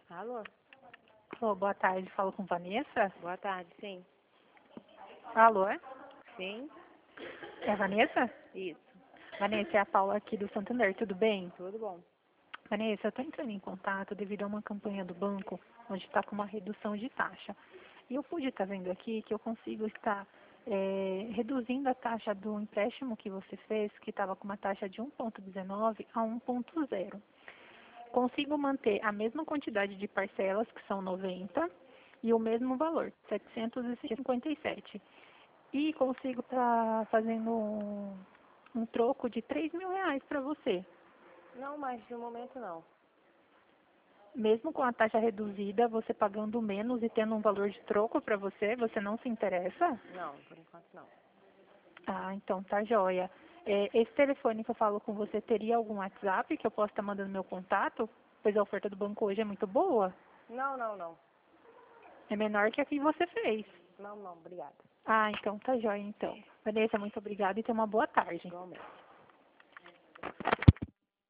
Alô? Alô, boa tarde. Falo com Vanessa? Boa tarde, sim. Alô, é? Sim? É a Vanessa? Isso. Vanessa, é a Paula aqui do Santander, tudo bem? Tudo bom? Vanessa, eu estou entrando em contato devido a uma campanha do banco onde está com uma redução de taxa. E eu pude estar vendo aqui que eu consigo estar reduzindo a taxa do empréstimo que você fez, que estava com uma taxa de 1,19 a 1,0. Consigo manter a mesma quantidade de parcelas, que são 90, e o mesmo valor, 757. E consigo estar fazendo um troco de R$ 3.000 para você. Não, mas no momento não. Mesmo com a taxa reduzida, você pagando menos e tendo um valor de troco para você, você não se interessa? Não, por enquanto não. Ah, então tá joia. Esse telefone que eu falo com você, teria algum WhatsApp que eu possa estar mandando meu contato? Pois a oferta do banco hoje é muito boa. Não. É menor que a que você fez. Não, obrigada. Ah, então tá joia então. Vanessa, muito obrigada e tenha uma boa tarde. Igualmente.